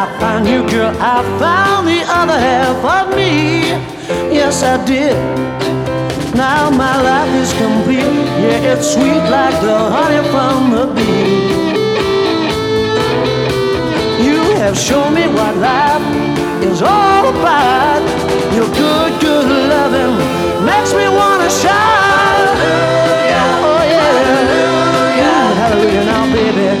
found you, girl, I found the other half of me. Yes, I did. Now my life is complete. Yeah, it's sweet like the honey from the bee. You have shown me what life is all about. You're good, good.